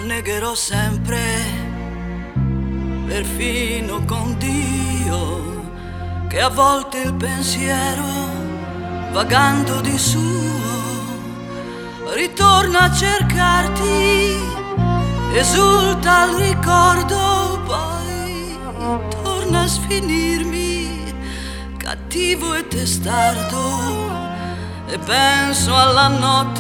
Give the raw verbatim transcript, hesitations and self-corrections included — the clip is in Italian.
negherò sempre, perfino con Dio, che a volte il pensiero, vagando di suo, ritorna a cercarti, esulta al ricordo, poi torna a sfinirmi, cattivo e testardo, e penso alla notte